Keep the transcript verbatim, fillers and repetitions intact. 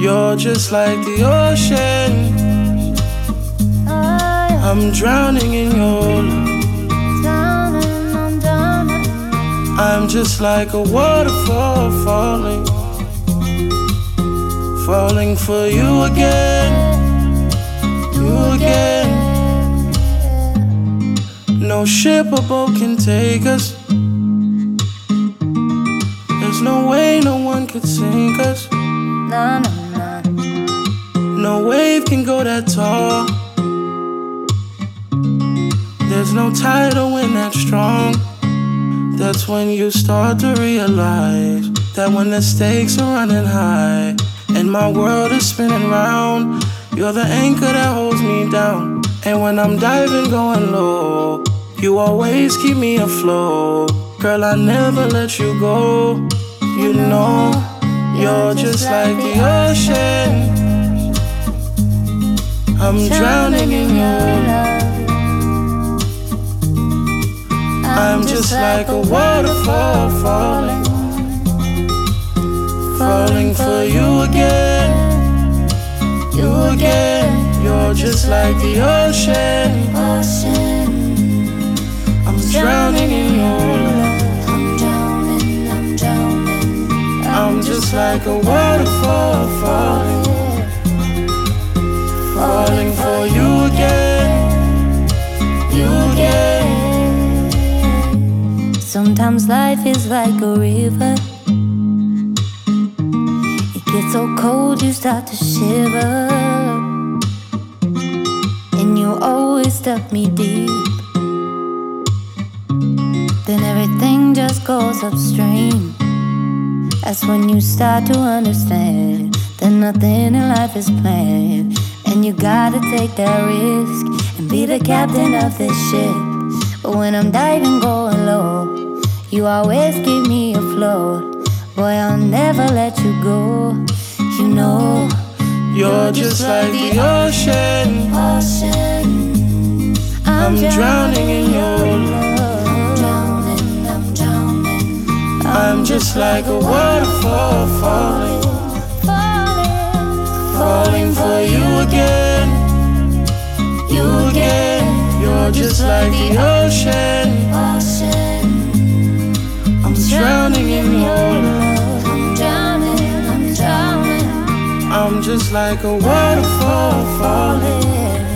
You're just like the ocean. I'm drowning in your love. I'm just like a waterfall falling, falling for you again, you again. No ship or boat can take us. There's no way no one could sink us. No, no, no. No wave can go that tall. There's no tide or wind that strong. That's when you start to realize that when the stakes are running high and my world is spinning round, you're the anchor that holds me down. And when I'm diving going low, you always keep me afloat. Girl, I never let you go. You know, you're just like the ocean. I'm drowning in your love. I'm just like a waterfall falling, falling for you again, you again. You're just like the ocean. I'm drowning in your love. I'm drowning, I'm drowning. I'm just like a waterfall falling, falling for you again, you again. Sometimes life is like a river. It gets so cold you start to shiver. And you always stuck me deep. Then everything just goes upstream. That's when you start to understand that nothing in life is planned. And you gotta take that risk and be the captain of this ship. But when I'm diving going low, you always keep me afloat. Boy, I'll never let you go. You know, you're just like the ocean. ocean. I'm drowning in your love. I'm drowning, I'm drowning. I'm just like a waterfall falling, falling, falling for you again, you again. You're just like the ocean. ocean. I'm drowning in your love. I'm drowning, I'm drowning. I'm just like a waterfall falling,